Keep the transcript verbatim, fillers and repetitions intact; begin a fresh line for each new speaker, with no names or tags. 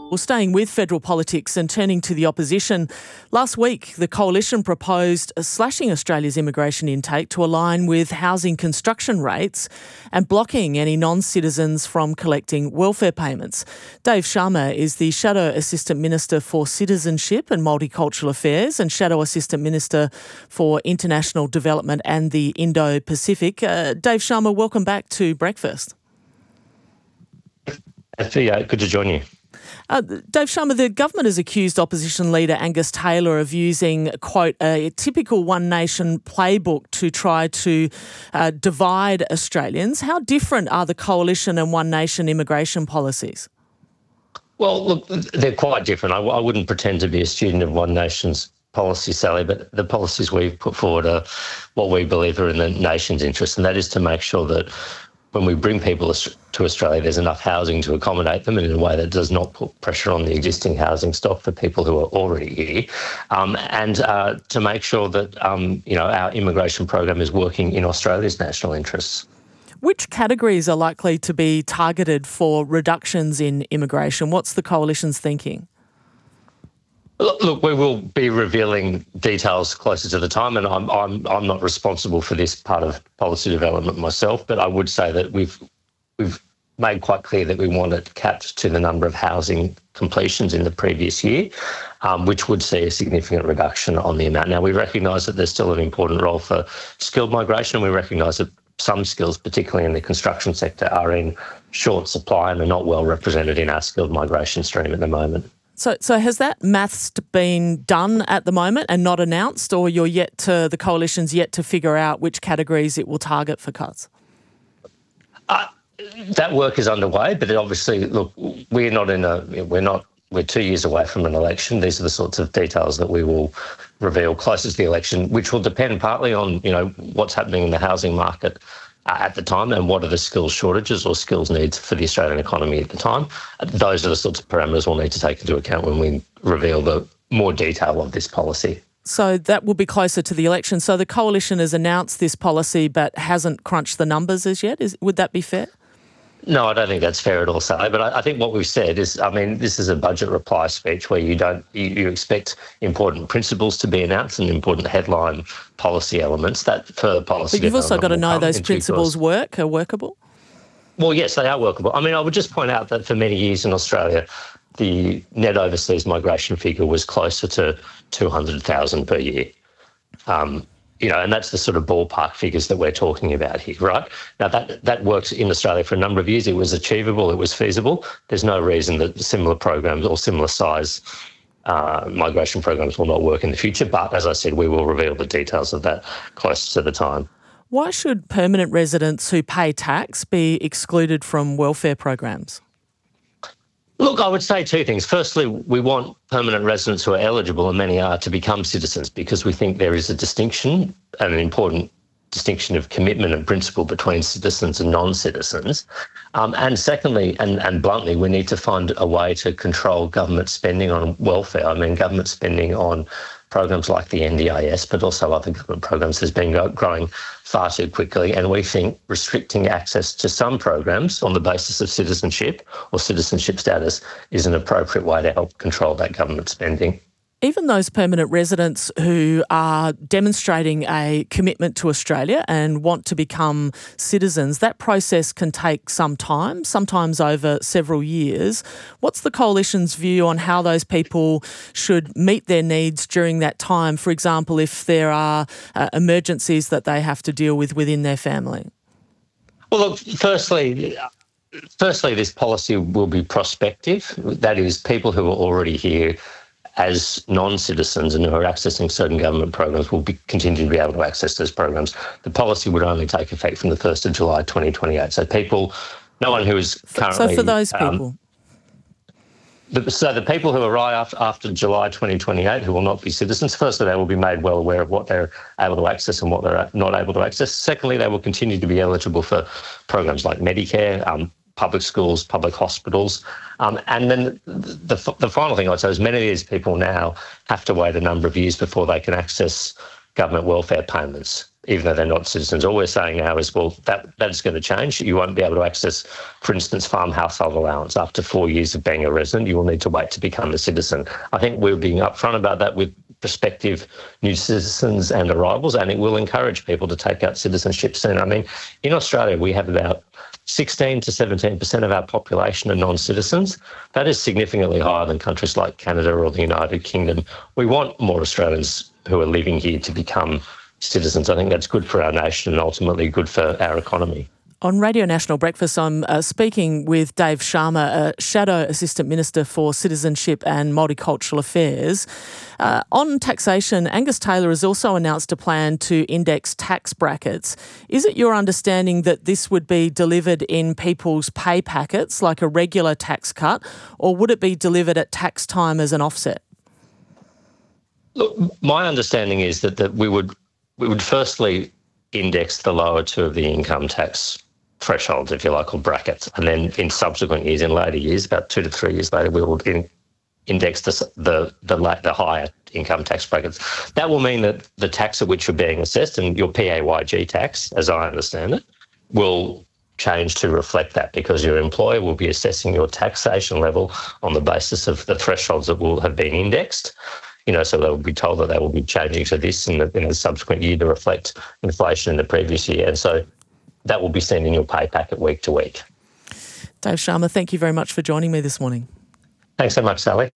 Well, staying with federal politics and turning to the opposition, last week the Coalition proposed slashing Australia's immigration intake to align with housing construction rates and blocking any non-citizens from collecting welfare payments. Dave Sharma is the Shadow Assistant Minister for Citizenship and Multicultural Affairs and Shadow Assistant Minister for International Development and the Indo-Pacific. Uh, Dave Sharma, welcome back to Breakfast.
Yeah, good to join you.
Uh, Dave Sharma, the government has accused opposition leader Angus Taylor of using, quote, a typical One Nation playbook to try to uh, divide Australians. How different are the Coalition and One Nation immigration policies?
Well, look, they're quite different. I, I wouldn't pretend to be a student of One Nation's policy, Sally, but the policies we've put forward are what we believe are in the nation's interest, and that is to make sure that when we bring people to Australia, there's enough housing to accommodate them in a way that does not put pressure on the existing housing stock for people who are already here, um, and uh, to make sure that um, you know our immigration program is working in Australia's national interests.
Which categories are likely to be targeted for reductions in immigration? What's the Coalition's thinking?
Look, we will be revealing details closer to the time, and I'm I'm I'm not responsible for this part of policy development myself. But I would say that we've we've made quite clear that we want it capped to the number of housing completions in the previous year, um, which would see a significant reduction on the amount. Now, we recognise that there's still an important role for skilled migration, and we recognise that some skills, particularly in the construction sector, are in short supply and are not well represented in our skilled migration stream at the moment.
So, so has that maths been done at the moment and not announced, or you're yet to, the Coalition's yet to figure out which categories it will target for cuts?
Uh, that work is underway, but obviously, look, we're not in a, we're not, we're two years away from an election. These are the sorts of details that we will reveal closer to the election, which will depend partly on, you know, what's happening in the housing market at the time and what are the skills shortages or skills needs for the Australian economy at the time. Those are the sorts of parameters we'll need to take into account when we reveal the more detail of this policy.
So that will be closer to the election. So the Coalition has announced this policy but hasn't crunched the numbers as yet. Is, would that be fair?
No, I don't think that's fair at all, Sally. But I, I think what we've said is, I mean, this is a budget reply speech where you don't, you, you expect important principles to be announced and important headline policy elements. That further policy.
But you've also got to know those principles work, are workable.
Well, yes, they are workable. I mean, I would just point out that for many years in Australia, the net overseas migration figure was closer to two hundred thousand per year. Um, You know, and that's the sort of ballpark figures that we're talking about here, right? Now, that that works in Australia for a number of years. It was achievable. It was feasible. There's no reason that similar programs or similar size uh, migration programs will not work in the future. But as I said, we will reveal the details of that closer to the time.
Why should permanent residents who pay tax be excluded from welfare programs?
Look, I would say two things. Firstly, we want permanent residents who are eligible, and many are, to become citizens because we think there is a distinction, and an important distinction of commitment and principle between citizens and non-citizens. Um, and secondly, and, and bluntly, we need to find a way to control government spending on welfare. I mean, government spending on programs like the N D I S, but also other government programs, has been growing far too quickly. And we think restricting access to some programs on the basis of citizenship or citizenship status is an appropriate way to help control that government spending.
Even those permanent residents who are demonstrating a commitment to Australia and want to become citizens, that process can take some time, sometimes over several years. What's the Coalition's view on how those people should meet their needs during that time? For example, if there are uh, emergencies that they have to deal with within their family?
Well, look, firstly, firstly, this policy will be prospective. That is, people who are already here as non-citizens and who are accessing certain government programs will be, continue to be able to access those programs. The policy would only take effect from the first of July twenty twenty-eight. So people, no one who is currently...
So for those people?
Um, the, so the people who arrive after, after July twenty twenty-eight who will not be citizens, firstly, they will be made well aware of what they're able to access and what they're not able to access. Secondly, they will continue to be eligible for programs like Medicare, um, public schools, public hospitals. Um, and then the, the, the final thing I'd say is many of these people now have to wait a number of years before they can access government welfare payments. even though they're not citizens. All we're saying now is, well, that that's going to change. You won't be able to access, for instance, farm household allowance after four years of being a resident. You will need to wait to become a citizen. I think we're being upfront about that with prospective new citizens and arrivals, and it will encourage people to take out citizenship soon. I mean, in Australia, we have about sixteen to seventeen percent of our population are non-citizens. That is significantly higher than countries like Canada or the United Kingdom. We want more Australians who are living here to become citizens. I think that's good for our nation and ultimately good for our economy.
On Radio National Breakfast, I'm uh, speaking with Dave Sharma, a Shadow Assistant Minister for Citizenship and Multicultural Affairs. Uh, on taxation, Angus Taylor has also announced a plan to index tax brackets. Is it your understanding that this would be delivered in people's pay packets, like a regular tax cut, or would it be delivered at tax time as an offset?
Look, my understanding is that, that we would we would firstly index the lower two of the income tax thresholds, if you like, or brackets. And then in subsequent years, in later years, about two to three years later, we will in, index the, the, the, the higher income tax brackets. That will mean that the tax at which you're being assessed, and your P A Y G tax, as I understand it, will change to reflect that, because your employer will be assessing your taxation level on the basis of the thresholds that will have been indexed. You know, so they'll be told that they will be changing to this in the, in the subsequent year to reflect inflation in the previous year. And so that will be seen in your pay packet week to week.
Dave Sharma, thank you very much for joining me this morning.
Thanks so much, Sally.